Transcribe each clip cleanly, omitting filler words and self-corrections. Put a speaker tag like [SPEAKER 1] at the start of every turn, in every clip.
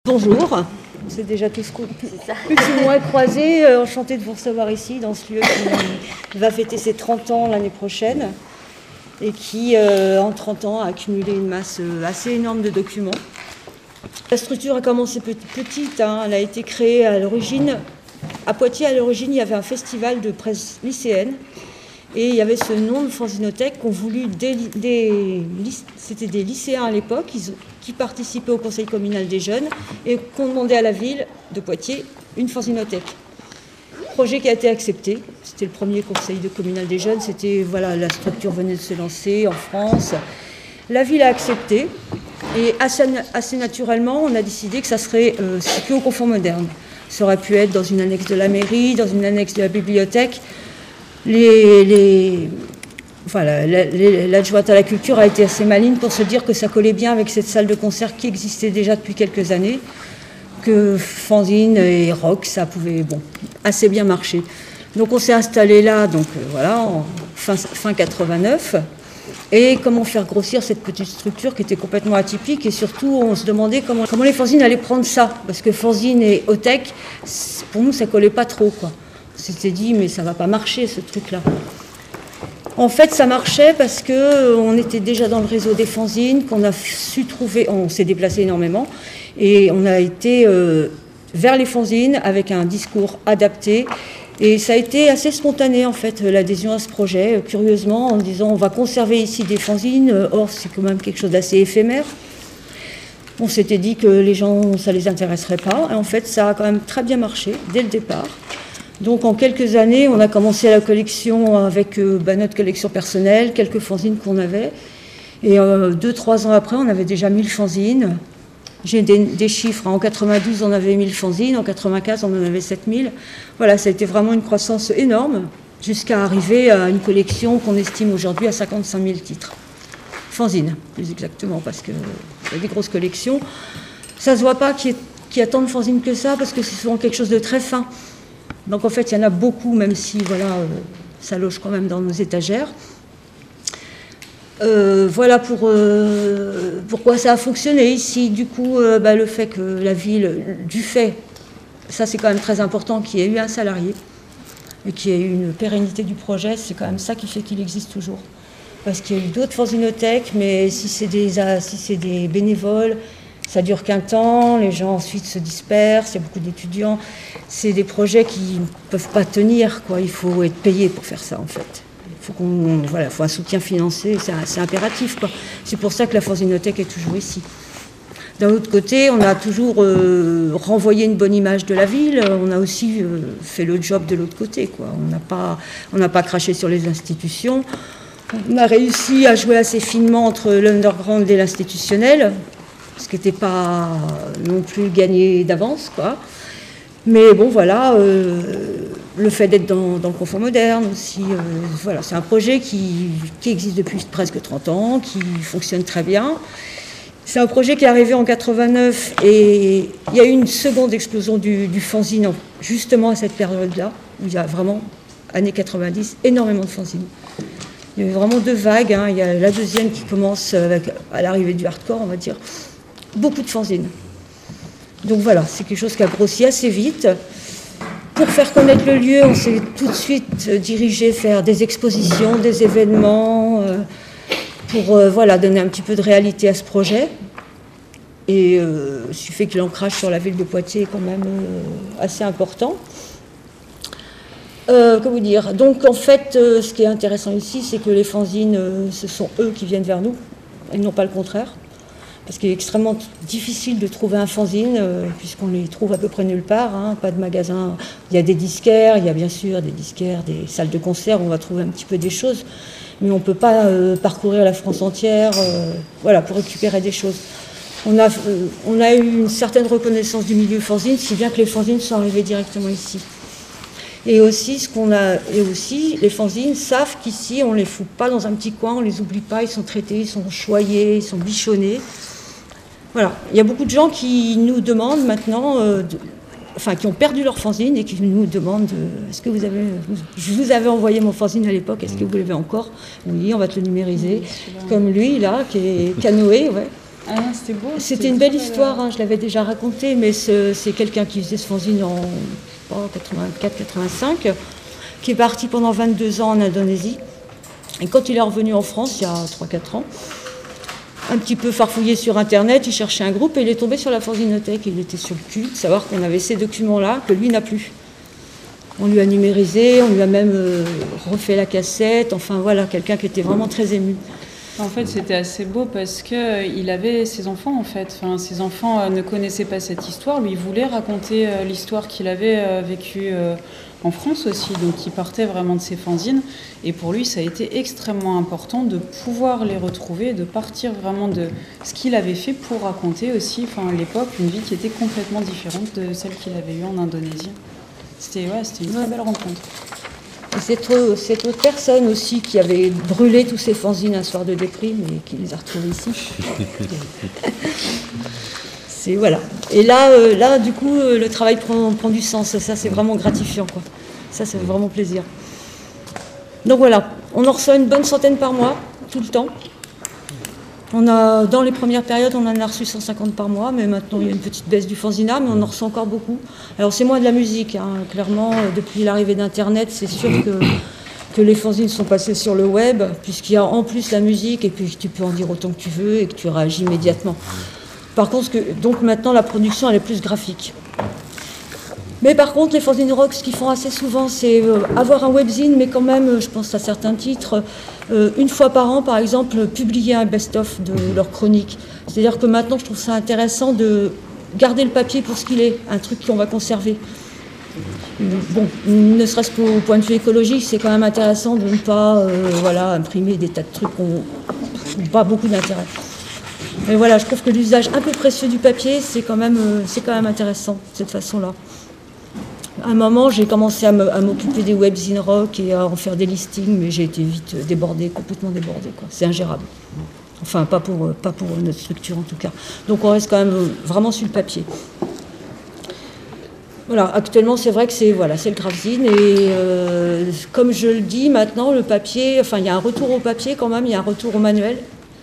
[SPEAKER 1] Bonjour, on s'est déjà tous plus ou moins croisés, enchanté de vous recevoir ici dans ce lieu qui va fêter ses 30 ans l'année prochaine et qui en 30 ans a accumulé une masse assez énorme de documents. La structure a commencé petite, hein, elle a été créée à l'origine, à Poitiers à l'origine il y avait un festival de presse lycéenne et il y avait ce nom de fanzinothèque qu'ont voulu c'était des lycéens à l'époque, qui participaient au conseil communal des jeunes et qui ont demandé à la ville de Poitiers une fanzinothèque. Projet qui a été accepté. C'était le premier conseil communal des jeunes. C'était, voilà, la structure venait de se lancer en France. La ville a accepté et assez naturellement, on a décidé que ça serait situé au Confort Moderne. Ça aurait pu être dans une annexe de la mairie, dans une annexe de la bibliothèque. L'adjointe à la culture a été assez maligne pour se dire que ça collait bien avec cette salle de concert qui existait déjà depuis quelques années, que fanzine et rock, ça pouvait assez bien marcher. Donc on s'est installé là, en fin 89, et comment faire grossir cette petite structure qui était complètement atypique, et surtout on se demandait comment les fanzines allaient prendre ça, parce que fanzine et othèque, pour nous ça collait pas trop, quoi. On s'était dit mais ça va pas marcher ce truc-là. En fait, ça marchait parce qu'on était déjà dans le réseau des fanzines, qu'on a su trouver, on s'est déplacé énormément, et on a été vers les fanzines avec un discours adapté. Et ça a été assez spontané, en fait, l'adhésion à ce projet, curieusement, en disant on va conserver ici des fanzines, or c'est quand même quelque chose d'assez éphémère. On s'était dit que les gens, ça ne les intéresserait pas, et en fait, ça a quand même très bien marché dès le départ. Donc en quelques années, on a commencé la collection avec notre collection personnelle, quelques fanzines qu'on avait. Et 2-3 ans après, on avait déjà 1000 fanzines. J'ai des chiffres. En 92, on avait 1000 fanzines. En 95, on en avait 7000. Voilà, ça a été vraiment une croissance énorme, jusqu'à arriver à une collection qu'on estime aujourd'hui à 55 000 titres. Fanzines, plus exactement, parce qu'il y a des grosses collections. Ça ne se voit pas qu'il y a tant de fanzines que ça, parce que c'est souvent quelque chose de très fin. Donc en fait, il y en a beaucoup, même si ça loge quand même dans nos étagères. Voilà pourquoi ça a fonctionné ici. Du coup, le fait que la ville, ça c'est quand même très important, qu'il y ait eu un salarié et qu'il y ait eu une pérennité du projet, c'est quand même ça qui fait qu'il existe toujours. Parce qu'il y a eu d'autres fanzinothèques, mais si c'est des bénévoles, ça dure qu'un temps, les gens ensuite se dispersent, il y a beaucoup d'étudiants. C'est des projets qui ne peuvent pas tenir, quoi. Il faut être payé pour faire ça, en fait. Il faut un soutien financier, c'est impératif, quoi. C'est pour ça que la fanzinothèque est toujours ici. D'un autre côté, on a toujours renvoyé une bonne image de la ville, on a aussi fait le job de l'autre côté, quoi. On n'a pas craché sur les institutions, on a réussi à jouer assez finement entre l'underground et l'institutionnel, ce qui n'était pas non plus gagné d'avance, quoi. Mais bon, voilà, le fait d'être dans le confort moderne aussi, c'est un projet qui existe depuis presque 30 ans, qui fonctionne très bien. C'est un projet qui est arrivé en 89 et il y a eu une seconde explosion du fanzine, justement à cette période-là, où il y a vraiment, années 90, énormément de fanzines. Il y avait vraiment deux vagues, hein. Il y a la deuxième qui commence à l'arrivée du hardcore, on va dire. Beaucoup de fanzines. Donc voilà, c'est quelque chose qui a grossi assez vite. Pour faire connaître le lieu, on s'est tout de suite dirigé vers des expositions, des événements, pour donner un petit peu de réalité à ce projet. Et il suffit que l'ancrage sur la ville de Poitiers est quand même assez important. Comment dire ? Donc en fait, ce qui est intéressant ici, c'est que les fanzines, ce sont eux qui viennent vers nous, et non pas le contraire. Parce qu'il est extrêmement difficile de trouver un fanzine, puisqu'on les trouve à peu près nulle part, hein, pas de magasin. Il y a des disquaires, il y a bien sûr des disquaires, des salles de concert où on va trouver un petit peu des choses, mais on ne peut pas parcourir la France entière pour récupérer des choses. On a eu une certaine reconnaissance du milieu fanzine, si bien que les fanzines sont arrivés directement ici. Et aussi, les fanzines savent qu'ici, on ne les fout pas dans un petit coin, on ne les oublie pas, ils sont traités, ils sont choyés, ils sont bichonnés. Voilà, il y a beaucoup de gens qui nous demandent maintenant, qui ont perdu leur fanzine et qui nous demandent est-ce que je vous avais envoyé mon fanzine à l'époque, est-ce que vous l'avez encore ? Oui, on va te le numériser. Comme lui, là, qui est Canoë, ouais.
[SPEAKER 2] Ah non, c'était beau.
[SPEAKER 1] C'était une belle histoire, hein, je l'avais déjà raconté, mais c'est quelqu'un qui faisait ce fanzine en 84-85, qui est parti pendant 22 ans en Indonésie. Et quand il est revenu en France, il y a 3-4 ans, un petit peu farfouillé sur Internet, il cherchait un groupe et il est tombé sur la fanzinothèque. Il était sur le cul de savoir qu'on avait ces documents-là, que lui n'a plus. On lui a numérisé, on lui a même refait la cassette, enfin voilà, quelqu'un qui était vraiment très ému.
[SPEAKER 2] En fait, c'était assez beau parce qu'il avait ses enfants, en fait. Enfin, ses enfants ne connaissaient pas cette histoire. Lui, il voulait raconter l'histoire qu'il avait vécue en France aussi. Donc, il partait vraiment de ses fanzines. Et pour lui, ça a été extrêmement important de pouvoir les retrouver, de partir vraiment de ce qu'il avait fait pour raconter aussi, enfin, à l'époque, une vie qui était complètement différente de celle qu'il avait eue en Indonésie. C'était une très belle rencontre.
[SPEAKER 1] Et cette autre personne aussi qui avait brûlé tous ses fanzines un soir de déprime et qui les a retrouvés ici. C'est voilà. Et là, du coup, le travail prend du sens. Ça, c'est vraiment gratifiant, quoi. Ça fait vraiment plaisir. Donc voilà, on en reçoit une bonne centaine par mois, tout le temps. Dans les premières périodes, on en a reçu 150 par mois, mais maintenant il y a une petite baisse du fanzina, mais on en reçoit encore beaucoup. Alors c'est moins de la musique, hein. Clairement, depuis l'arrivée d'Internet, c'est sûr que les fanzines sont passés sur le web, puisqu'il y a en plus la musique, et puis tu peux en dire autant que tu veux, et que tu réagis immédiatement. Par contre, donc maintenant la production elle est plus graphique. Mais par contre, les fanzine rock, ce qu'ils font assez souvent, c'est avoir un webzine, mais quand même, je pense à certains titres, une fois par an, par exemple, publier un best-of de leur chronique. C'est-à-dire que maintenant, je trouve ça intéressant de garder le papier pour ce qu'il est, un truc qu'on va conserver. Bon, ne serait-ce qu'au point de vue écologique, c'est quand même intéressant de ne pas imprimer des tas de trucs qui n'ont pas beaucoup d'intérêt. Mais voilà, je trouve que l'usage un peu précieux du papier, c'est quand même intéressant, de cette façon-là. À un moment, j'ai commencé à m'occuper des webzines rock et à en faire des listings, mais j'ai été vite complètement débordée, quoi. C'est ingérable. Enfin, pas pour notre structure en tout cas. Donc on reste quand même vraiment sur le papier. Voilà, actuellement c'est vrai que c'est le grapzine et comme je le dis maintenant, le papier, enfin il y a un retour au papier quand même, il y a un retour au manuel,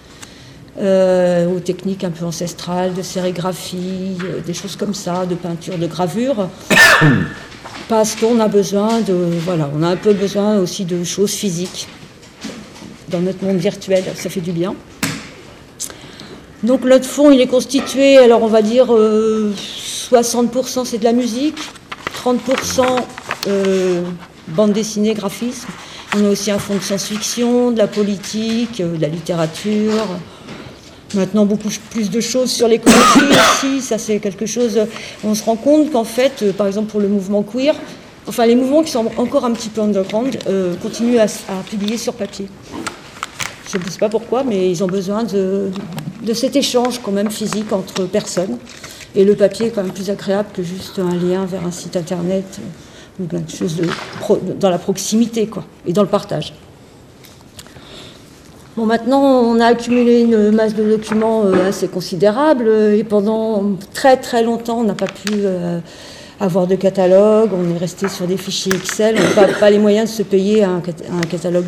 [SPEAKER 1] aux techniques un peu ancestrales, de sérigraphie, des choses comme ça, de peinture, de gravure. Parce qu'on a besoin on a un peu besoin aussi de choses physiques dans notre monde virtuel, ça fait du bien. Donc notre fond, il est constitué, alors on va dire 60% c'est de la musique, 30% bande dessinée, graphisme. On a aussi un fond de science-fiction, de la politique, de la littérature. Maintenant, beaucoup plus de choses sur l'écologie aussi, ça c'est quelque chose... On se rend compte qu'en fait, par exemple pour le mouvement queer, enfin les mouvements qui sont encore un petit peu underground, continuent à publier sur papier. Je ne sais pas pourquoi, mais ils ont besoin de cet échange quand même physique entre personnes. Et le papier est quand même plus agréable que juste un lien vers un site internet, ou quelque chose dans la proximité, quoi, et dans le partage. Bon, maintenant, on a accumulé une masse de documents assez considérable et pendant très très longtemps, on n'a pas pu avoir de catalogue. On est resté sur des fichiers Excel. On n'a pas les moyens de se payer un catalogue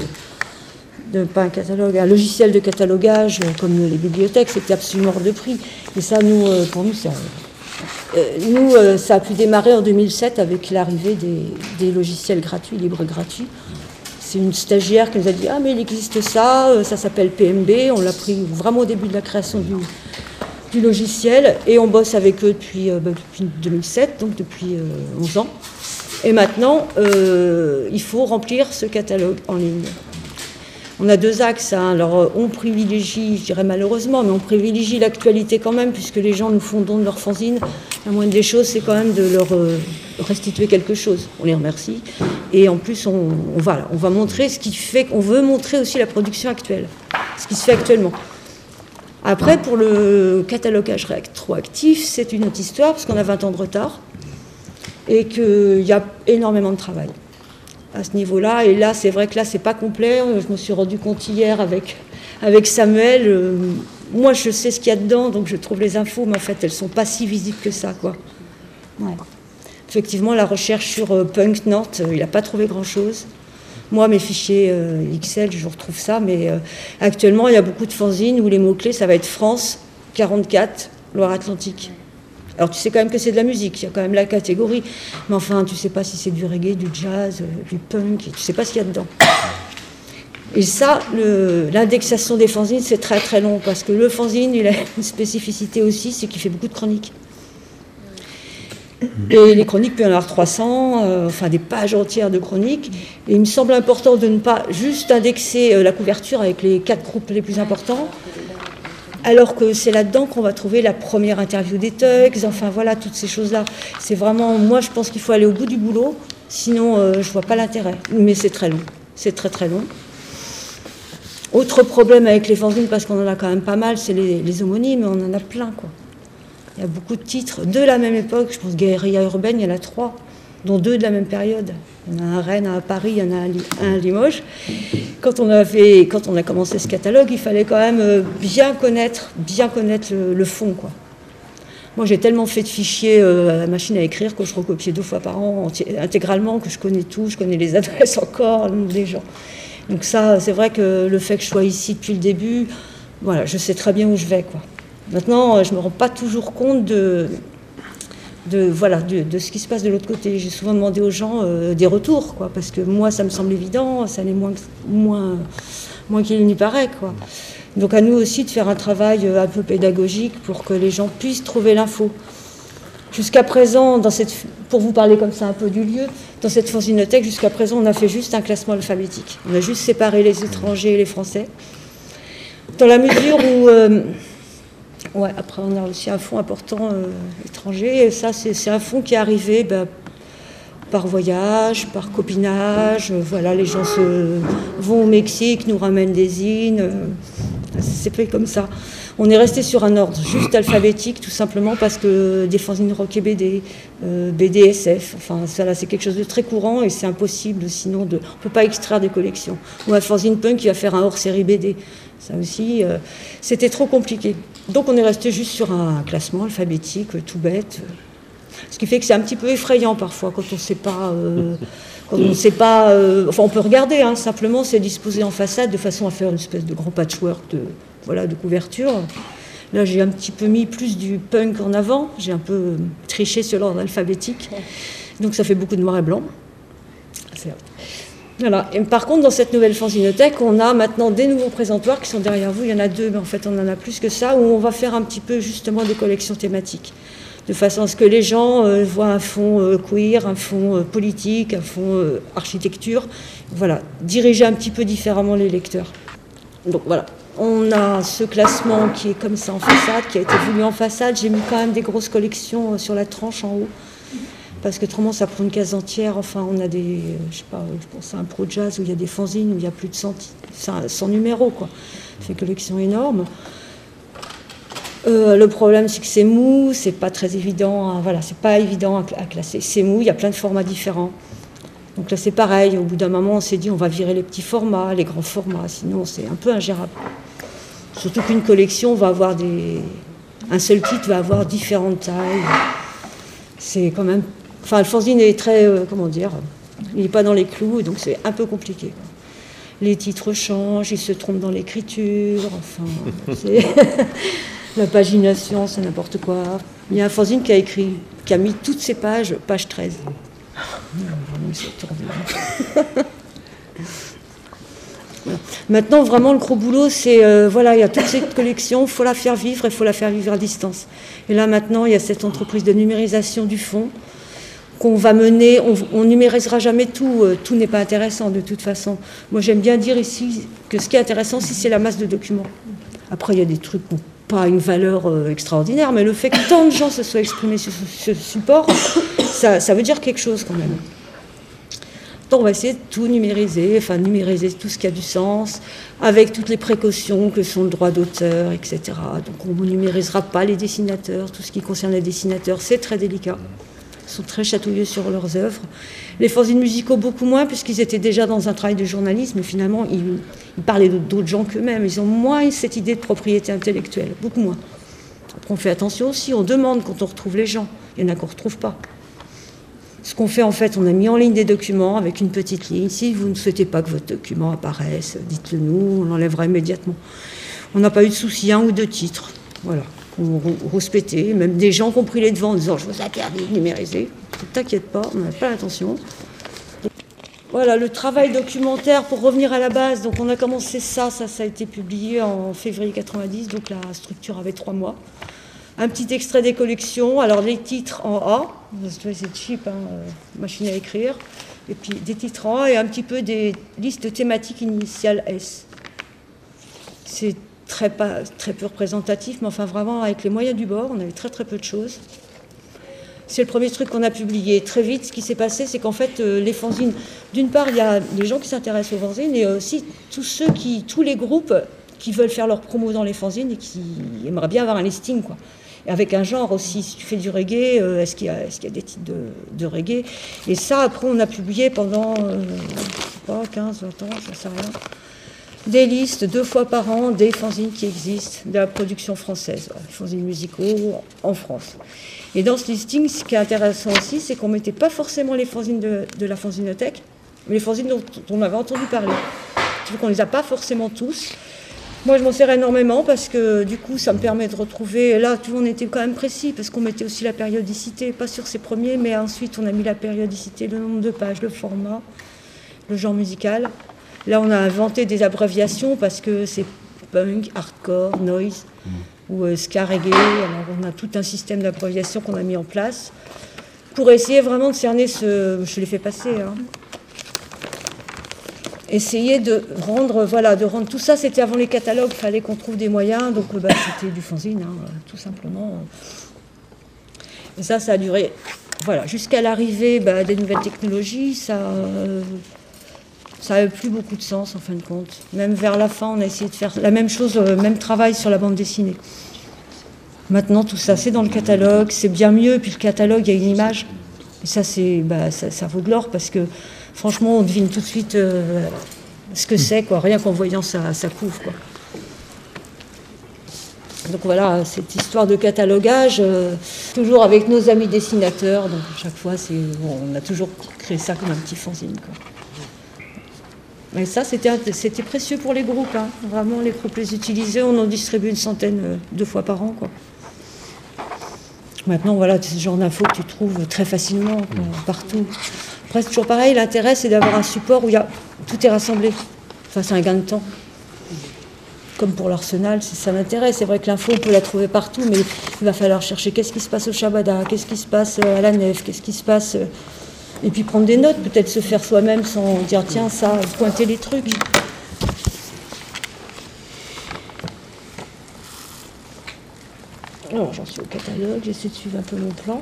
[SPEAKER 1] un logiciel de catalogage comme les bibliothèques. C'était absolument hors de prix. Et ça, pour nous, ça a pu démarrer en 2007 avec l'arrivée des logiciels gratuits, libres gratuits. C'est une stagiaire qui nous a dit « Ah, mais il existe ça s'appelle PMB ». On l'a pris vraiment au début de la création du logiciel et on bosse avec eux depuis 2007, donc depuis 11 ans. Et maintenant, il faut remplir ce catalogue en ligne. On a deux axes, hein. Alors on privilégie, je dirais malheureusement, mais on privilégie l'actualité quand même, puisque les gens nous font don de leur fanzine. La moindre des choses, c'est quand même de leur restituer quelque chose. On les remercie. Et en plus, on va montrer ce qui fait qu'on veut montrer aussi la production actuelle, ce qui se fait actuellement. Après, pour le catalogage rétroactif, c'est une autre histoire, parce qu'on a 20 ans de retard, et qu'il y a énormément de travail à ce niveau-là. Et là, c'est vrai que là, c'est pas complet. Je me suis rendu compte hier avec Samuel. Moi, je sais ce qu'il y a dedans, donc je trouve les infos, mais en fait, elles sont pas si visibles que ça, quoi. Ouais. Effectivement, la recherche sur Punk Nantes, il n'a pas trouvé grand-chose. Moi, mes fichiers Excel, je retrouve ça, mais actuellement, il y a beaucoup de fanzines où les mots-clés, ça va être France 44, Loire-Atlantique. Alors tu sais quand même que c'est de la musique, il y a quand même la catégorie, mais enfin tu sais pas si c'est du reggae, du jazz, du punk, tu sais pas ce qu'il y a dedans. Et ça, l'indexation des fanzines, c'est très très long, parce que le fanzine, il a une spécificité aussi, c'est qu'il fait beaucoup de chroniques. Et les chroniques, puis il y en a 300, enfin des pages entières de chroniques. Et il me semble important de ne pas juste indexer la couverture avec les 4 groupes les plus importants, alors que c'est là-dedans qu'on va trouver la première interview des Tugs, enfin voilà, toutes ces choses-là. C'est vraiment, moi je pense qu'il faut aller au bout du boulot, sinon je vois pas l'intérêt. Mais c'est très long, c'est très très long. Autre problème avec les fanzines, parce qu'on en a quand même pas mal, c'est les homonymes, on en a plein, quoi. Il y a beaucoup de titres de la même époque, je pense Guérilla urbaine, il y en a 3, dont 2 de la même période. Il y en a un à Rennes, un à Paris, il y en a un à Limoges. Quand on a commencé ce catalogue, il fallait quand même bien connaître le fond, quoi. Moi, j'ai tellement fait de fichiers à la machine à écrire que je recopiais 2 fois par an intégralement, que je connais tout, je connais les adresses encore, le nom des gens. Donc ça, c'est vrai que le fait que je sois ici depuis le début, voilà, je sais très bien où je vais, quoi. Maintenant, je ne me rends pas toujours compte de ce qui se passe de l'autre côté. J'ai souvent demandé aux gens des retours, quoi, parce que moi, ça me semble évident, ça n'est moins qu'il n'y paraît, quoi. Donc à nous aussi de faire un travail un peu pédagogique pour que les gens puissent trouver l'info. Jusqu'à présent, pour vous parler comme ça un peu du lieu, dans cette fanzinothèque, jusqu'à présent, on a fait juste un classement alphabétique. On a juste séparé les étrangers et les Français. Dans la mesure où... après, on a aussi un fonds important étranger. Et ça, c'est un fonds qui est arrivé par voyage, par copinage. Voilà, les gens vont au Mexique, nous ramènent des zines. C'est fait comme ça. On est resté sur un ordre juste alphabétique, tout simplement parce que des fanzines rock et BD, BDSF, enfin, ça, c'est quelque chose de très courant et c'est impossible, sinon on ne peut pas extraire des collections. Ou un fanzine punk qui va faire un hors-série BD. Ça aussi, c'était trop compliqué. Donc on est resté juste sur un classement alphabétique, tout bête. Ce qui fait que c'est un petit peu effrayant parfois quand on ne sait pas... enfin, on peut regarder, hein, simplement, c'est disposé en façade de façon à faire une espèce de grand patchwork de couverture. Là, j'ai un petit peu mis plus du punk en avant, j'ai un peu triché sur l'ordre alphabétique, donc ça fait beaucoup de noir et blanc. Voilà. Et par contre, dans cette nouvelle fanzinothèque, on a maintenant des nouveaux présentoirs qui sont derrière vous. Il y en a 2, mais en fait, on en a plus que ça, où on va faire un petit peu justement des collections thématiques, de façon à ce que les gens voient un fond queer, un fond politique, un fond architecture. Voilà, diriger un petit peu différemment les lecteurs. Donc voilà, on a ce classement qui est comme ça en façade, qui a été voulu en façade. J'ai mis quand même des grosses collections sur la tranche en haut, parce que autrement ça prend une case entière. Enfin, on a des, je sais pas, je pense à un pro jazz où il y a des fanzines, où il y a plus de 100 numéros, quoi. C'est une collection énorme. Le problème, c'est que c'est mou, c'est pas très évident, voilà, c'est pas évident à classer. C'est mou, il y a plein de formats différents. Donc là, c'est pareil. Au bout d'un moment, on s'est dit, on va virer les petits formats, les grands formats, sinon c'est un peu ingérable. Surtout qu'une collection va avoir un seul titre va avoir différentes tailles. C'est quand même... Enfin, le fanzine est très... comment dire, il n'est pas dans les clous, donc c'est un peu compliqué. Les titres changent, ils se trompent dans l'écriture, enfin... La pagination, c'est n'importe quoi. Il y a un fanzine qui a mis toutes ses pages, page 13. Maintenant, vraiment, le gros boulot, c'est, voilà, il y a toute cette collection, il faut la faire vivre et il faut la faire vivre à distance. Et là, maintenant, il y a cette entreprise de numérisation du fond qu'on va mener. On numérisera jamais tout, tout n'est pas intéressant de toute façon. Moi, j'aime bien dire ici que ce qui est intéressant, c'est la masse de documents. Après, il y a des trucs qui n'ont pas une valeur extraordinaire, mais le fait que tant de gens se soient exprimés sur ce support, ça veut dire quelque chose quand même. Donc on va essayer de tout numériser, enfin numériser tout ce qui a du sens, avec toutes les précautions que sont le droit d'auteur, etc. Donc on ne numérisera pas les dessinateurs, tout ce qui concerne les dessinateurs, c'est très délicat. Ils sont très chatouilleux sur leurs œuvres. Les fanzines musicaux, beaucoup moins, puisqu'ils étaient déjà dans un travail de journalisme, et finalement, ils parlaient d'autres gens qu'eux-mêmes. Ils ont moins cette idée de propriété intellectuelle, beaucoup moins. Après, on fait attention aussi, on demande quand on retrouve les gens. Il y en a qu'on ne retrouve pas. Ce qu'on fait, en fait, on a mis en ligne des documents avec une petite ligne. Si vous ne souhaitez pas que votre document apparaisse, dites-le nous, on l'enlèvera immédiatement. On n'a pas eu de souci, 1 ou 2 titres. Voilà. ou rouspéter, même des gens qui ont pris les devants en disant « je vous interdis de numériser ». Ne t'inquiète pas, on n'a pas l'intention. Voilà, le travail documentaire, pour revenir à la base, donc on a commencé ça a été publié en février 90, donc la structure avait 3 mois. Un petit extrait des collections, alors les titres en A, c'est cheap, hein, machine à écrire, et puis des titres en A et un petit peu des listes thématiques initiales S. C'est très peu représentatif, mais enfin vraiment avec les moyens du bord, on avait très peu de choses. C'est le premier truc qu'on a publié. Très vite, ce qui s'est passé, c'est qu'en fait, les fanzines, d'une part, il y a les gens qui s'intéressent aux fanzines, et aussi tous les groupes qui veulent faire leur promo dans les fanzines et qui aimeraient bien avoir un listing, quoi. Et avec un genre aussi, si tu fais du reggae, est-ce qu'il y a des titres de reggae? Et ça, après, on a publié pendant, je sais pas, 15, 20 ans, je ne sais rien, des listes 2 fois par an des fanzines qui existent, de la production française, les fanzines musicaux en France. Et dans ce listing, ce qui est intéressant aussi, c'est qu'on ne mettait pas forcément les fanzines de la fanzinothèque, mais les fanzines dont on avait entendu parler. C'est-à-dire qu'on ne les a pas forcément tous. Moi, je m'en sers énormément parce que du coup, ça me permet de retrouver. Et là, on était quand même précis parce qu'on mettait aussi la périodicité, pas sur ces premiers, mais ensuite, on a mis la périodicité, le nombre de pages, le format, le genre musical. Là, on a inventé des abréviations parce que c'est punk, hardcore, noise ou ska reggae. Alors, on a tout un système d'abréviation qu'on a mis en place pour essayer vraiment de cerner ce. Je l'ai fait passer, hein. Essayer de rendre tout ça, c'était avant les catalogues, il fallait qu'on trouve des moyens, donc c'était du fanzine, hein, tout simplement. Et ça a duré, jusqu'à l'arrivée des nouvelles technologies, ça n'avait plus beaucoup de sens en fin de compte. Même vers la fin, on a essayé de faire la même chose, même travail sur la bande dessinée. Maintenant, tout ça, c'est dans le catalogue, c'est bien mieux, puis le catalogue, il y a une image. Et ça, ça vaut de l'or parce que franchement, on devine tout de suite ce que c'est, quoi, rien qu'en voyant sa couve, quoi. Donc voilà, cette histoire de catalogage, toujours avec nos amis dessinateurs. Donc à chaque fois, on a toujours créé ça comme un petit fanzine, quoi. Mais ça, c'était précieux pour les groupes, hein. Vraiment, les groupes les utilisaient. On en distribue une centaine 2 fois par an, quoi. Maintenant, voilà, c'est ce genre d'infos que tu trouves très facilement, quoi, partout. Après, c'est toujours pareil, l'intérêt, c'est d'avoir un support où tout est rassemblé. Enfin, c'est un gain de temps. Comme pour l'Arsenal, c'est ça l'intérêt. C'est vrai que l'info, on peut la trouver partout, mais il va falloir chercher qu'est-ce qui se passe au Shabada, qu'est-ce qui se passe à la Nef, qu'est-ce qui se passe... Et puis prendre des notes, peut-être se faire soi-même sans dire, tiens, ça, pointer les trucs. Alors, j'en suis au catalogue, j'essaie de suivre un peu mon plan.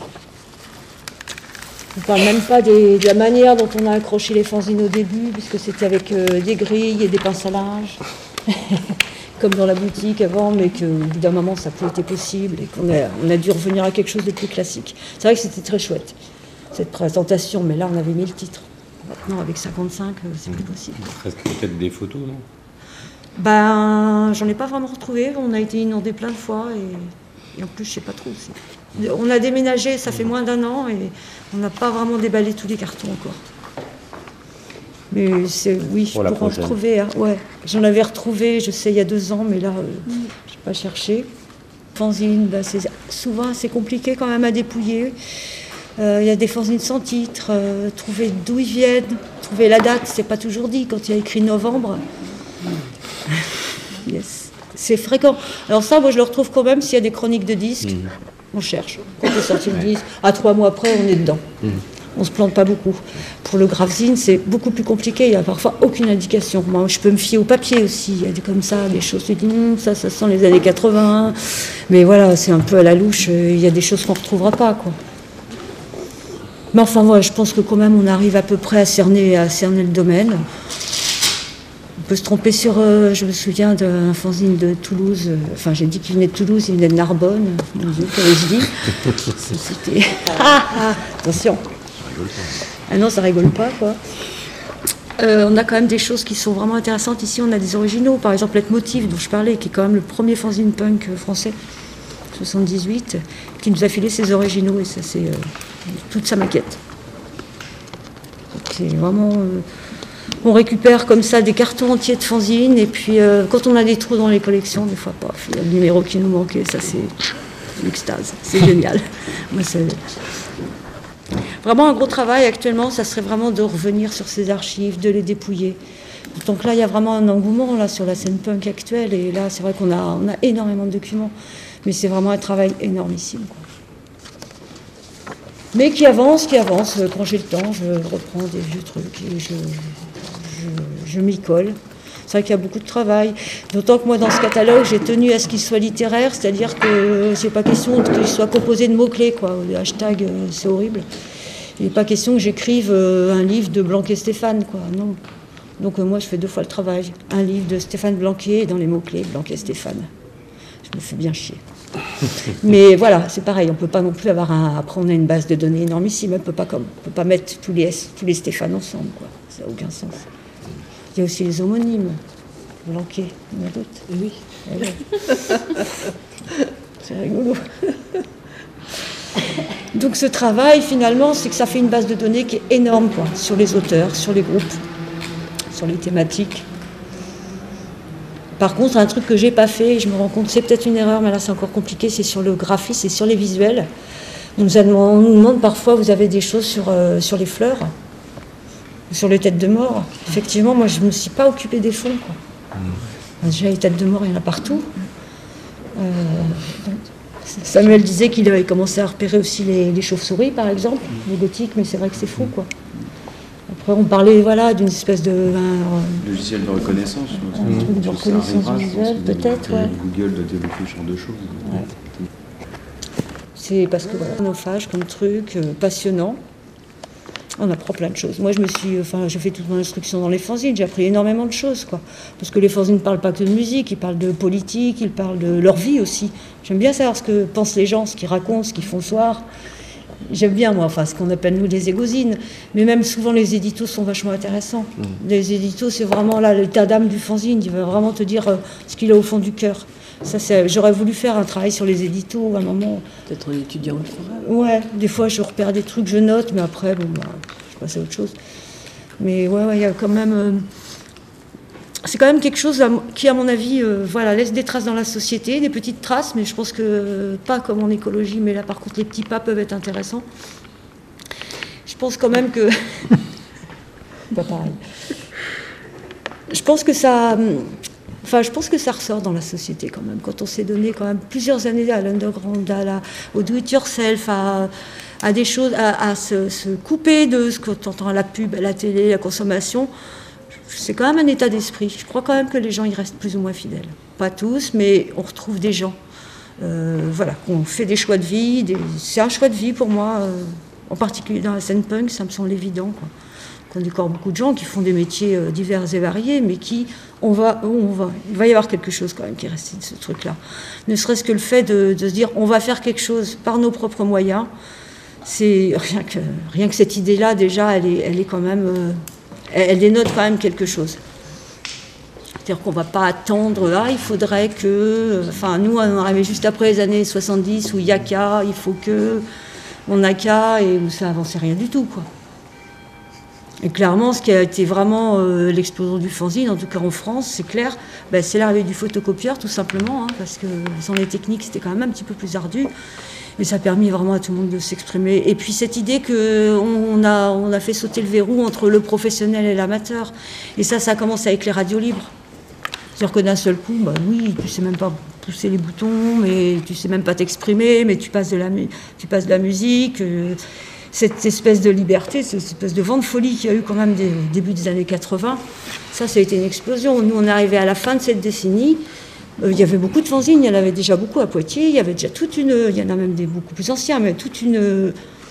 [SPEAKER 1] On ne parle même pas de la manière dont on a accroché les fanzines au début, puisque c'était avec des grilles et des pinces à linge, comme dans la boutique avant, mais qu'au bout d'un moment, ça n'a plus été possible et qu'on a dû revenir à quelque chose de plus classique. C'est vrai que c'était très chouette, cette présentation, mais là, on avait 1000 titres. Maintenant, avec 55, c'est plus possible.
[SPEAKER 3] Il reste peut-être des photos, non?
[SPEAKER 1] J'en ai pas vraiment retrouvé. On a été inondés plein de fois et en plus, je sais pas trop aussi. On a déménagé, ça fait moins d'1 an et on n'a pas vraiment déballé tous les cartons encore. Mais oui, je pourrais en retrouver. Hein. Ouais, j'en avais retrouvé, je sais, il y a 2 ans, mais là, je n'ai pas cherché. Fanzine, c'est souvent assez compliqué quand même à dépouiller. Il y a des fanzines sans titre, trouver d'où ils viennent, trouver la date, c'est pas toujours dit. Quand il y a écrit novembre, yes. C'est fréquent. Alors ça, moi, je le retrouve quand même s'il y a des chroniques de disques. On cherche. Quand on sorti le disque, à 3 mois après, on est dedans. On ne se plante pas beaucoup. Pour le graph-zine, c'est beaucoup plus compliqué. Il n'y a parfois aucune indication. Moi, je peux me fier au papier aussi. Il y a des comme ça, des choses. Tu dis, ça sent les années 80. Mais voilà, c'est un peu à la louche. Il y a des choses qu'on ne retrouvera pas, quoi. Mais enfin, moi, je pense que quand même, on arrive à peu près à cerner le domaine. On peut se tromper sur, je me souviens d'un fanzine de Toulouse, j'ai dit qu'il venait de Toulouse, il venait de Narbonne, mon Dieu, qu'avais-je dit? C'était... attention. Ah non, ça rigole pas, quoi. On a quand même des choses qui sont vraiment intéressantes. Ici, on a des originaux, par exemple Leitmotiv, dont je parlais, qui est quand même le premier fanzine punk français, 78, qui nous a filé ses originaux, et ça, c'est toute sa maquette. Donc, c'est vraiment... On récupère comme ça des cartons entiers de fanzines, et puis quand on a des trous dans les collections, des fois, paf, il y a le numéro qui nous manquait, ça c'est l'extase, c'est génial. Moi, c'est vraiment un gros travail actuellement, ça serait vraiment de revenir sur ces archives, de les dépouiller. Donc là, il y a vraiment un engouement là, sur la scène punk actuelle, et là, c'est vrai qu'on a énormément de documents, mais c'est vraiment un travail énormissime, quoi. Mais qui avance, quand j'ai le temps, je reprends des vieux trucs et je m'y colle. C'est vrai qu'il y a beaucoup de travail, d'autant que moi, dans ce catalogue, j'ai tenu à ce qu'il soit littéraire, c'est-à-dire que c'est pas question qu'il soit composé de mots-clés, quoi. Le hashtag, c'est horrible. Il n'est pas question que j'écrive un livre de Blanquet-Stéphane, quoi, non. Donc moi, je fais 2 fois le travail. Un livre de Stéphane Blanquet, et dans les mots-clés, Blanquet-Stéphane. Je me fais bien chier. Mais voilà, c'est pareil, on ne peut pas non plus avoir après, on a une base de données énormissime, on ne peut pas mettre tous les Stéphane ensemble, quoi. Ça n'a aucun sens. Il y a aussi les homonymes. Blanquet, il y en a d'autres.
[SPEAKER 3] Oui.
[SPEAKER 1] C'est rigolo. Donc ce travail, finalement, c'est que ça fait une base de données qui est énorme, quoi, sur les auteurs, sur les groupes, sur les thématiques. Par contre, un truc que j'ai pas fait, et je me rends compte, c'est peut-être une erreur, mais là c'est encore compliqué, c'est sur le graphisme, c'est sur les visuels. On nous demande parfois, vous avez des choses sur les fleurs, sur les têtes de mort. Effectivement, moi je ne me suis pas occupée des fonds, quoi. Déjà, les têtes de mort, il y en a partout. Samuel disait qu'il avait commencé à repérer aussi les chauves-souris, par exemple, les gothiques, mais c'est vrai que c'est faux, quoi. Après, on parlait d'une espèce de...
[SPEAKER 4] logiciel de reconnaissance.
[SPEAKER 1] Un truc de reconnaissance visuelle, peut-être, ouais.
[SPEAKER 4] Google doit développer ce genre de choses.
[SPEAKER 1] Ouais. C'est parce que chronophage comme truc, passionnant. On apprend plein de choses. Moi, j'ai fait toute mon instruction dans les fanzines, j'ai appris énormément de choses, quoi. Parce que les fanzines ne parlent pas que de musique, ils parlent de politique, ils parlent de leur vie aussi. J'aime bien savoir ce que pensent les gens, ce qu'ils racontent, ce qu'ils font le soir. J'aime bien, moi, ce qu'on appelle, nous, des égosines. Mais même, souvent, les éditos sont vachement intéressants. Les éditos, c'est vraiment là, l'état d'âme du fanzine. Il va vraiment te dire ce qu'il a au fond du cœur. J'aurais voulu faire un travail sur les éditos à un moment.
[SPEAKER 3] Peut-être un étudiant le fera.
[SPEAKER 1] Ouais, des fois, je repère des trucs, je note, mais après, je passe à autre chose. Mais ouais, il y a quand même... c'est quand même quelque chose qui, à mon avis, laisse des traces dans la société, des petites traces, mais je pense que, pas comme en écologie, mais là, par contre, les petits pas peuvent être intéressants. Je pense quand même que... pas pareil. Je pense que ça ressort dans la société quand même, quand on s'est donné quand même plusieurs années à l'underground, au do-it-yourself, à des choses, à se couper de ce qu'on entend à la pub, à la télé, la consommation. C'est quand même un état d'esprit. Je crois quand même que les gens y restent plus ou moins fidèles. Pas tous, mais on retrouve des gens. Qu'on fait des choix de vie. C'est un choix de vie pour moi, en particulier dans la scène punk, ça me semble évident, quoi. On décore beaucoup de gens qui font des métiers divers et variés, mais il va y avoir quelque chose quand même qui reste de ce truc-là. Ne serait-ce que le fait de se dire on va faire quelque chose par nos propres moyens, c'est rien que cette idée-là déjà, elle est quand même, elle dénote quand même quelque chose. C'est-à-dire qu'on ne va pas attendre, il faudrait que... nous, on arrivait juste après les années 70 où il y a qu'à, il faut que, on n'a qu'à, et où ça n'avançait rien du tout, quoi. Et clairement, ce qui a été vraiment l'explosion du fanzine, en tout cas en France, c'est clair, c'est l'arrivée du photocopieur, tout simplement, parce que sans les techniques, c'était quand même un petit peu plus ardu. Et ça a permis vraiment à tout le monde de s'exprimer. Et puis cette idée qu'on a fait sauter le verrou entre le professionnel et l'amateur. Et ça commence avec les radios libres. C'est-à-dire que d'un seul coup, oui, tu sais même pas pousser les boutons, mais tu sais même pas t'exprimer, mais tu passes de la musique... cette espèce de liberté, cette espèce de vent de folie qu'il y a eu quand même des débuts des années 80, ça a été une explosion. Nous, on est arrivé à la fin de cette décennie, il y avait beaucoup de fanzines, il y en avait déjà beaucoup à Poitiers, il y avait déjà il y en a même des beaucoup plus anciens, mais toute une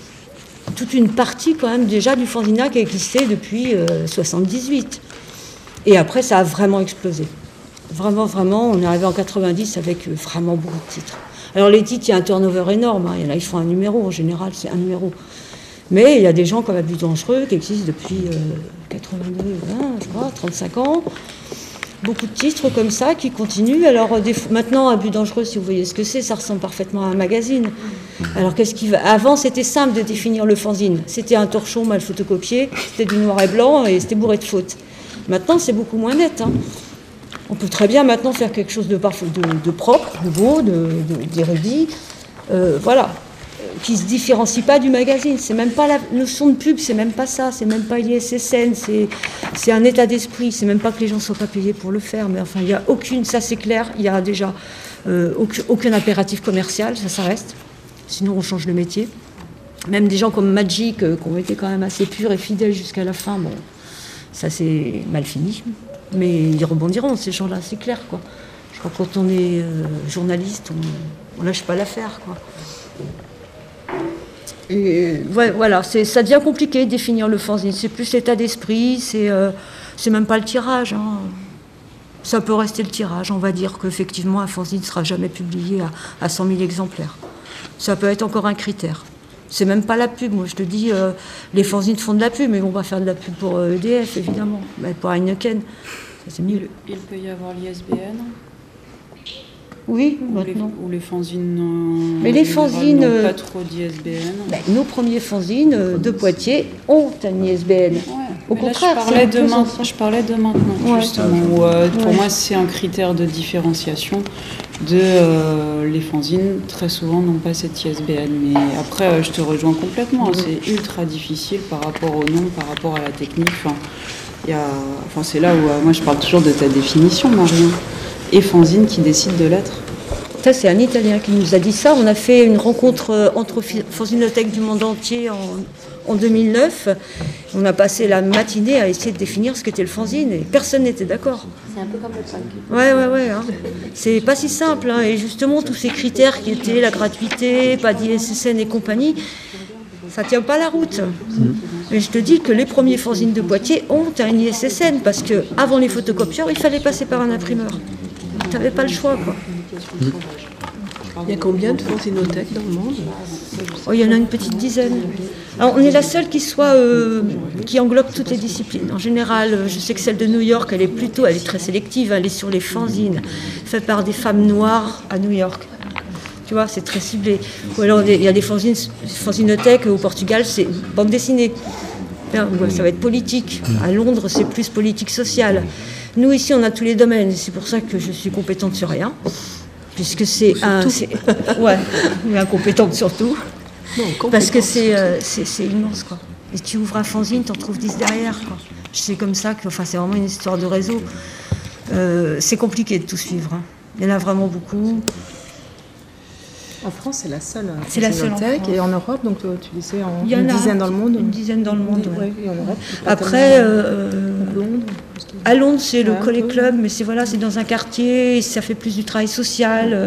[SPEAKER 1] partie quand même déjà du fanzina qui existait depuis 78. Et après, ça a vraiment explosé. Vraiment, on est arrivé en 90 avec vraiment beaucoup de titres. Alors les titres, il y a un turnover énorme, il y en a, ils font un numéro, en général, c'est un numéro. Mais il y a des gens comme Abus Dangereux qui existent depuis 82, 20, je crois, 35 ans. Beaucoup de titres comme ça qui continuent. Alors maintenant, Abus Dangereux, si vous voyez ce que c'est, ça ressemble parfaitement à un magazine. Alors avant, c'était simple de définir le fanzine. C'était un torchon mal photocopié, c'était du noir et blanc et c'était bourré de fautes. Maintenant, c'est beaucoup moins net. Hein. On peut très bien maintenant faire quelque chose de propre, de beau, d'érudit, voilà, qui ne se différencie pas du magazine. C'est même pas la notion de pub, c'est même pas ça, c'est même pas l'ISSN, c'est un état d'esprit. C'est même pas que les gens ne soient pas payés pour le faire, mais enfin, il n'y a aucune, ça c'est clair, il y a déjà aucun impératif commercial, ça reste. Sinon, on change de métier. Même des gens comme Magic, qui ont été quand même assez purs et fidèles jusqu'à la fin, bon, ça c'est mal fini. Mais ils rebondiront, ces gens-là, c'est clair, quoi. Je crois que quand on est journaliste, on lâche pas l'affaire, quoi. Et ouais, voilà, ça devient compliqué de définir le fanzine. C'est plus l'état d'esprit, c'est même pas le tirage. Hein. Ça peut rester le tirage. On va dire qu'effectivement, un fanzine ne sera jamais publié à 100 000 exemplaires. Ça peut être encore un critère. C'est même pas la pub. Moi, je te dis, les fanzines font de la pub, mais on va faire de la pub pour EDF, évidemment. Mais pour Heineken, ça c'est mieux.
[SPEAKER 2] Il peut y avoir l'ISBN.
[SPEAKER 1] Oui, maintenant.
[SPEAKER 2] Ou les fanzines.
[SPEAKER 1] Mais les fanzines.
[SPEAKER 2] N'ont pas trop d'ISBN.
[SPEAKER 1] Ben, nos premiers fanzines de Poitiers ont un ISBN.
[SPEAKER 2] Ouais.
[SPEAKER 1] Au contraire,
[SPEAKER 2] je parlais de maintenant,
[SPEAKER 1] ouais.
[SPEAKER 2] Justement. Où, pour moi, c'est un critère de différenciation. Les fanzines, très souvent, n'ont pas cette ISBN. Mais après, je te rejoins complètement. C'est ultra difficile par rapport au nom, par rapport à la technique. C'est là où moi, je parle toujours de ta définition, Marion. Et fanzine qui décide de l'être.
[SPEAKER 1] Ça, c'est un Italien qui nous a dit ça. On a fait une rencontre entre fanzinothèques du monde entier en 2009. On a passé la matinée à essayer de définir ce qu'était le fanzine et personne n'était d'accord.
[SPEAKER 5] C'est un peu comme le punk.
[SPEAKER 1] Ouais. Hein. C'est pas si simple. Hein. Et justement, tous ces critères qui étaient la gratuité, pas d'ISSN et compagnie, ça tient pas la route. Et je te dis que les premiers fanzines de Poitiers ont un ISSN parce qu'avant les photocopieurs, il fallait passer par un imprimeur. Tu n'avais pas le choix, quoi.
[SPEAKER 3] Il y a combien de fanzinothèques dans le monde?
[SPEAKER 1] Oh, il y en a une petite dizaine. Alors, on est la seule qui englobe toutes les disciplines. En général, je sais que celle de New York, elle est très sélective, elle est sur les fanzines, faite par des femmes noires à New York. Tu vois, c'est très ciblé. Ou alors, il y a des fanzinothèques au Portugal, c'est bande dessinée. Ça va être politique. À Londres, c'est plus politique sociale. Nous, ici, on a tous les domaines. C'est pour ça que je suis compétente sur rien. Puisque c'est ouais, mais incompétente surtout.
[SPEAKER 3] Non,
[SPEAKER 1] parce que c'est immense, quoi. Et tu ouvres un fanzine, t'en trouves 10 derrière, quoi. C'est comme ça que, c'est vraiment une histoire de réseau. C'est compliqué de tout suivre. Hein. Il y en a vraiment beaucoup.
[SPEAKER 6] En France, c'est la seule
[SPEAKER 1] fanzinothèque.
[SPEAKER 6] Et en Europe, donc tu disais
[SPEAKER 1] une
[SPEAKER 6] dizaine dans le monde.
[SPEAKER 1] Une dizaine dans le monde,
[SPEAKER 6] ouais. Et en Europe.
[SPEAKER 1] Après,
[SPEAKER 6] Londres.
[SPEAKER 1] à Londres, c'est le Collet Club, mais c'est dans un quartier, ça fait plus du travail social.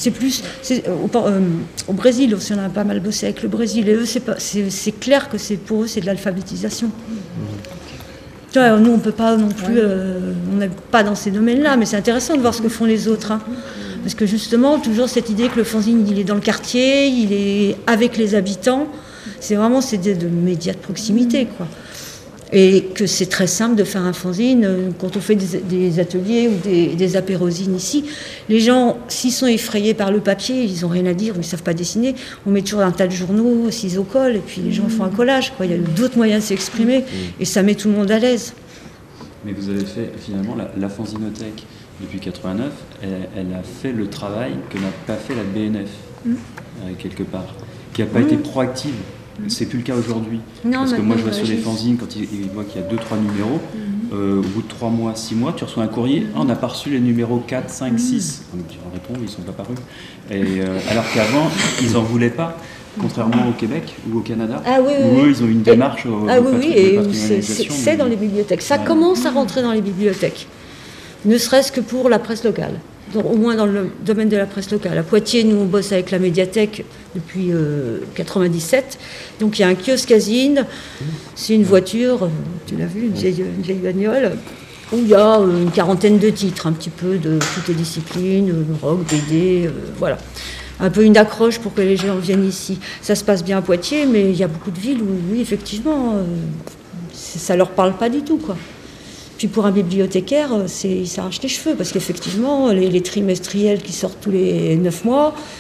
[SPEAKER 1] Au Brésil aussi, on a pas mal bossé avec le Brésil. Et eux, c'est clair que pour eux, c'est de l'alphabétisation. Tu vois, nous, on peut pas non plus, on n'est pas dans ces domaines-là, mais c'est intéressant de voir ce que font les autres. Hein. Parce que justement, toujours cette idée que le fanzine, il est dans le quartier, il est avec les habitants. C'est vraiment des médias de proximité, quoi. Et que c'est très simple de faire un fanzine. Quand on fait des ateliers ou des apérosines ici, les gens, s'ils sont effrayés par le papier, ils n'ont rien à dire, ils ne savent pas dessiner. On met toujours un tas de journaux, ciseaux colle, et puis les gens font un collage, quoi. Il y a d'autres moyens de s'exprimer, et ça met tout le monde à l'aise.
[SPEAKER 4] Mais vous avez fait, finalement, la fanzinothèque, depuis 89, elle a fait le travail que n'a pas fait la BNF, quelque part, qui n'a pas été proactive. C'est plus le cas aujourd'hui. Parce que moi, je vois sur les fanzines, quand ils voient qu'il y a 2-3 numéros, au bout de 3 mois, 6 mois, tu reçois un courrier. On n'a pas reçu les numéros 4, 5, 6. Tu réponds, ils ne sont pas parus. Alors qu'avant, ils n'en voulaient pas. Contrairement au Québec ou au Canada, où eux, ils ont une démarche
[SPEAKER 1] et c'est dans les bibliothèques. Ça commence à rentrer dans les bibliothèques, ne serait-ce que pour la presse locale, au moins dans le domaine de la presse locale. À Poitiers, nous, on bosse avec la médiathèque depuis 97. Donc il y a un kiosque-azine, c'est une voiture, tu l'as vu, une vieille bagnole, où il y a une quarantaine de titres, un petit peu de toutes les disciplines, rock, BD, voilà. Un peu une accroche pour que les gens viennent ici. Ça se passe bien à Poitiers, mais il y a beaucoup de villes où, oui, effectivement, ça ne leur parle pas du tout, quoi. Puis pour un bibliothécaire, il s'arrache les cheveux, parce qu'effectivement, les trimestriels qui sortent tous les 9 mois,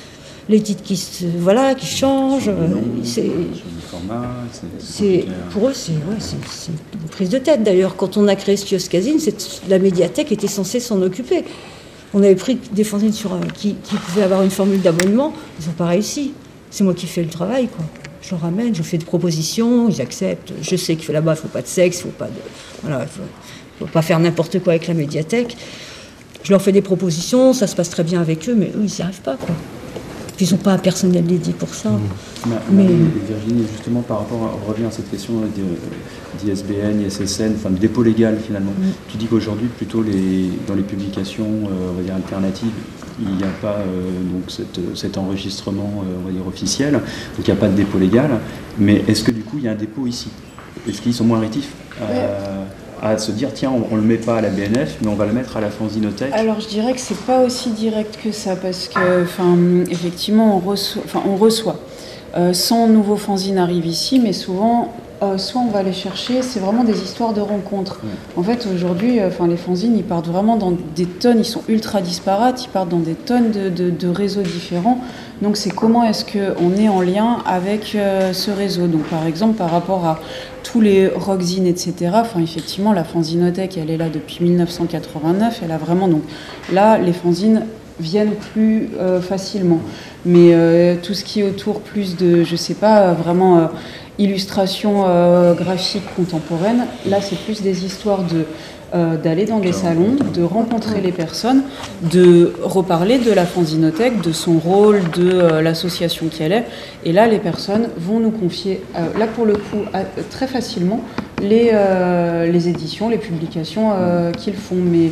[SPEAKER 1] les titres qui changent.
[SPEAKER 4] Sur le format,
[SPEAKER 1] pour eux, c'est une prise de tête. D'ailleurs, quand on a créé ce Kioscazine, la médiathèque était censée s'en occuper. On avait pris des fanzines qui pouvaient avoir une formule d'abonnement, ils n'ont pas réussi. C'est moi qui fais le travail, quoi. Je leur ramène, je fais des propositions, ils acceptent. Je sais que là-bas, il ne faut pas de sexe, il ne faut pas faire n'importe quoi avec la médiathèque. Je leur fais des propositions, ça se passe très bien avec eux, mais eux, ils n'y arrivent pas, quoi. Puis ils n'ont pas un personnel dédié pour ça.
[SPEAKER 4] Virginie, justement, on revient à cette question d'ISBN, ISSN, enfin de dépôt légal finalement. Tu dis qu'aujourd'hui, plutôt dans les publications, on va dire alternatives, il n'y a pas cet enregistrement, on va dire officiel, donc il n'y a pas de dépôt légal. Mais est-ce que du coup, il y a un dépôt ici? Est-ce qu'ils sont moins rétifs à se dire tiens, on ne le met pas à la BNF, mais on va le mettre à la Fanzinothèque?
[SPEAKER 2] Alors je dirais que c'est pas aussi direct que ça, parce que effectivement on reçoit 100 nouveaux fanzines arrivent ici, mais souvent soit on va les chercher, c'est vraiment des histoires de rencontres. En fait aujourd'hui, les fanzines ils partent vraiment dans des tonnes, ils sont ultra disparates, ils partent dans des tonnes de réseaux différents. Donc c'est comment est-ce qu'on est en lien avec ce réseau. Donc par exemple par rapport à tous les rockzines, etc. Effectivement, la Fanzinothèque, elle est là depuis 1989. Elle a vraiment, donc là, les fanzines viennent plus facilement. Mais tout ce qui est autour plus de, je sais pas, vraiment illustration graphique contemporaine, là, c'est plus des histoires d'aller dans des salons, de rencontrer les personnes, de reparler de la Fanzinothèque, de son rôle, de l'association qu'elle est. Et là, les personnes vont nous confier, là pour le coup, très facilement, les éditions, les publications qu'ils font. Mais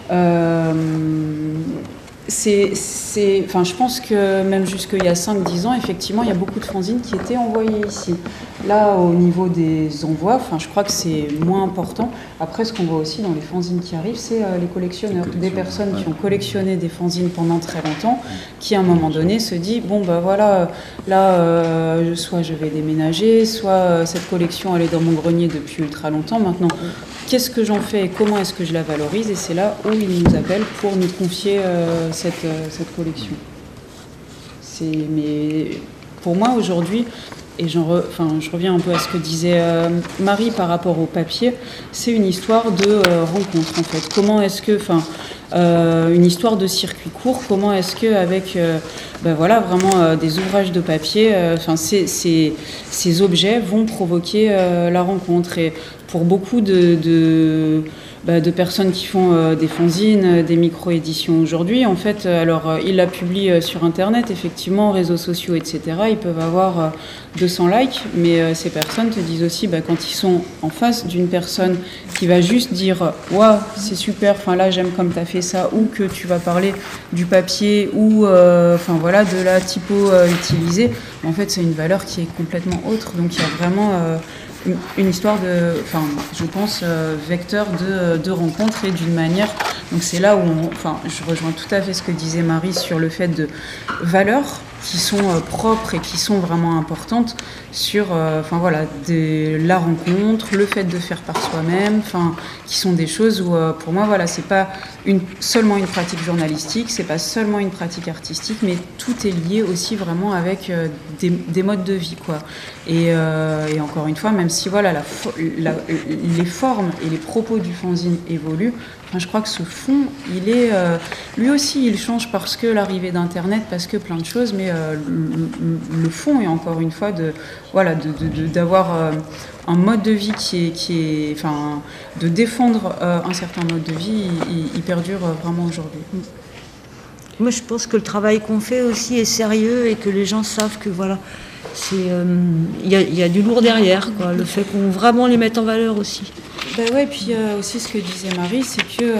[SPEAKER 2] je pense que même jusqu'il y a 5-10 ans, effectivement, il y a beaucoup de fanzines qui étaient envoyées ici. Là, au niveau des envois, je crois que c'est moins important. Après, ce qu'on voit aussi dans les fanzines qui arrivent, c'est les collectionneurs. Des personnes qui ont collectionné des fanzines pendant très longtemps, qui à un moment donné se disent, soit je vais déménager, soit cette collection, elle est dans mon grenier depuis ultra longtemps. Maintenant, qu'est-ce que j'en fais et comment est-ce que je la valorise? Et c'est là où ils nous appellent pour nous confier cette collection. Mais pour moi aujourd'hui, et je reviens un peu à ce que disait Marie par rapport au papier, c'est une histoire de rencontre en fait. Comment est-ce que, une histoire de circuit court, comment est-ce que avec vraiment des ouvrages de papier, ces objets vont provoquer la rencontre. Et pour beaucoup de personnes qui font des fanzines, des micro-éditions aujourd'hui, en fait, alors ils la publient sur Internet, effectivement, réseaux sociaux, etc. Ils peuvent avoir 200 likes, mais ces personnes te disent aussi, quand ils sont en face d'une personne qui va juste dire « Waouh, c'est super, là j'aime comme tu as fait ça », ou que tu vas parler du papier ou de la typo utilisée, en fait c'est une valeur qui est complètement autre. Donc il y a vraiment une histoire je pense, vecteur de rencontre et d'une manière. Donc c'est là où je rejoins tout à fait ce que disait Marie sur le fait de valeurs qui sont propres et qui sont vraiment importantes sur la rencontre, le fait de faire par soi-même, qui sont des choses où pour moi c'est pas seulement une pratique journalistique, c'est pas seulement une pratique artistique, mais tout est lié aussi vraiment avec des modes de vie quoi. Et encore une fois, même si les formes et les propos du fanzine évoluent, je crois que ce fond, il est lui aussi, il change parce que l'arrivée d'Internet, parce que plein de choses, mais le fond est encore une fois d'avoir un mode de vie qui est de défendre un certain mode de vie, il perdure vraiment aujourd'hui.
[SPEAKER 1] Moi, je pense que le travail qu'on fait aussi est sérieux et que les gens savent que il y a du lourd derrière, quoi. Le fait qu'on vraiment les mette en valeur aussi.
[SPEAKER 2] Puis aussi ce que disait Marie, c'est que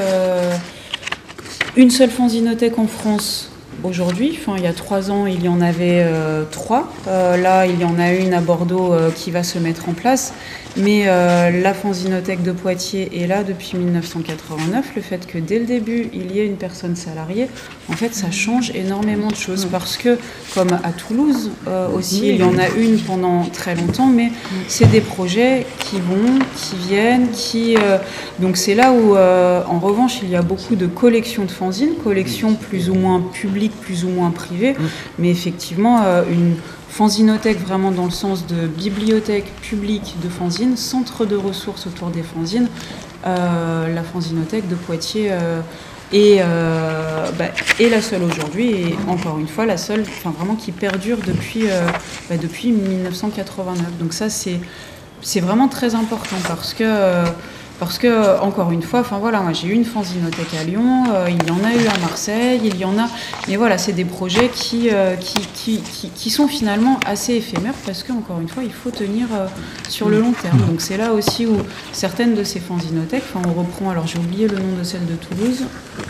[SPEAKER 2] une seule fanzinothèque en France aujourd'hui, il y a 3 ans, il y en avait 3. Là, il y en a une à Bordeaux qui va se mettre en place. Mais la Fanzinothèque de Poitiers est là depuis 1989. Le fait que dès le début, il y ait une personne salariée, en fait, ça change énormément de choses. Parce que, comme à Toulouse aussi, il y en a une pendant très longtemps, mais c'est des projets qui viennent. Donc c'est là où, en revanche, il y a beaucoup de collections de fanzines, collections plus ou moins publiques public, plus ou moins privé, mais effectivement une fanzinothèque vraiment dans le sens de bibliothèque publique de fanzines, centre de ressources autour des fanzines, la fanzinothèque de Poitiers est la seule aujourd'hui, et encore une fois la seule vraiment qui perdure depuis 1989. Donc ça c'est vraiment très important parce que encore une fois, moi j'ai eu une fanzinothèque à Lyon, il y en a eu à Marseille, il y en a, mais voilà, c'est des projets qui sont finalement assez éphémères parce que encore une fois, il faut tenir sur le long terme. Donc c'est là aussi où certaines de ces fanzinothèques, on reprend, alors j'ai oublié le nom de celle de Toulouse,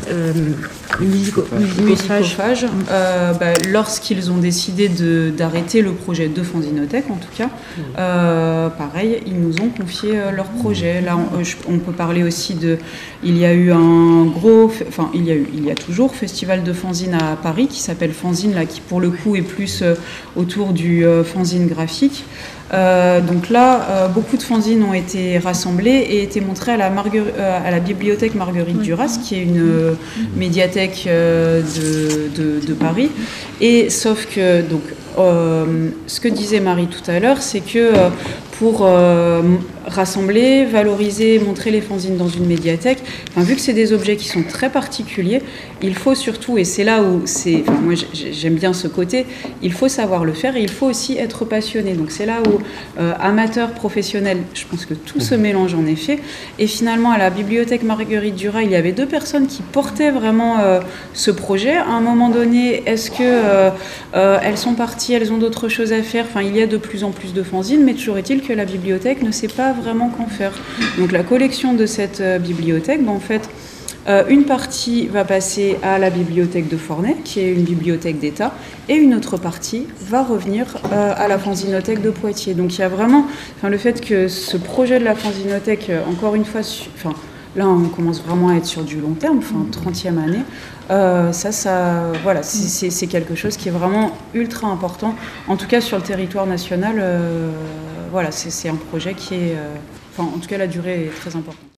[SPEAKER 2] Musicophage, lorsqu'ils ont décidé d'arrêter le projet de fanzinothèque, en tout cas, pareil, ils nous ont confié leur projet. Là, on peut parler aussi il y a eu il y a toujours festival de fanzine à Paris qui s'appelle Fanzine, là, qui pour le coup est plus autour du fanzine graphique. Donc là, beaucoup de fanzines ont été rassemblées et été montrées à la bibliothèque Marguerite Duras, qui est une médiathèque de Paris. Et sauf que, donc, ce que disait Marie tout à l'heure, c'est que pour rassembler, valoriser, montrer les fanzines dans une médiathèque, vu que c'est des objets qui sont très particuliers, il faut surtout, et c'est là où moi j'aime bien ce côté, il faut savoir le faire et il faut aussi être passionné. Donc c'est là où amateurs, professionnels, je pense que tout se mélange en effet. Et finalement à la bibliothèque Marguerite Duras, il y avait 2 personnes qui portaient vraiment ce projet. À un moment donné, est-ce que elles sont parties, elles ont d'autres choses à faire, il y a de plus en plus de fanzines, mais toujours est-il que la bibliothèque ne sait pas vraiment qu'en faire. Donc la collection de cette bibliothèque, en fait, une partie va passer à la bibliothèque de Fornay, qui est une bibliothèque d'État, et une autre partie va revenir à la fanzinothèque de Poitiers. Donc il y a vraiment le fait que ce projet de la fanzinothèque, encore une fois, là on commence vraiment à être sur du long terme, 30e année, c'est quelque chose qui est vraiment ultra important, en tout cas sur le territoire national. C'est un projet qui est, en tout cas la durée est très importante.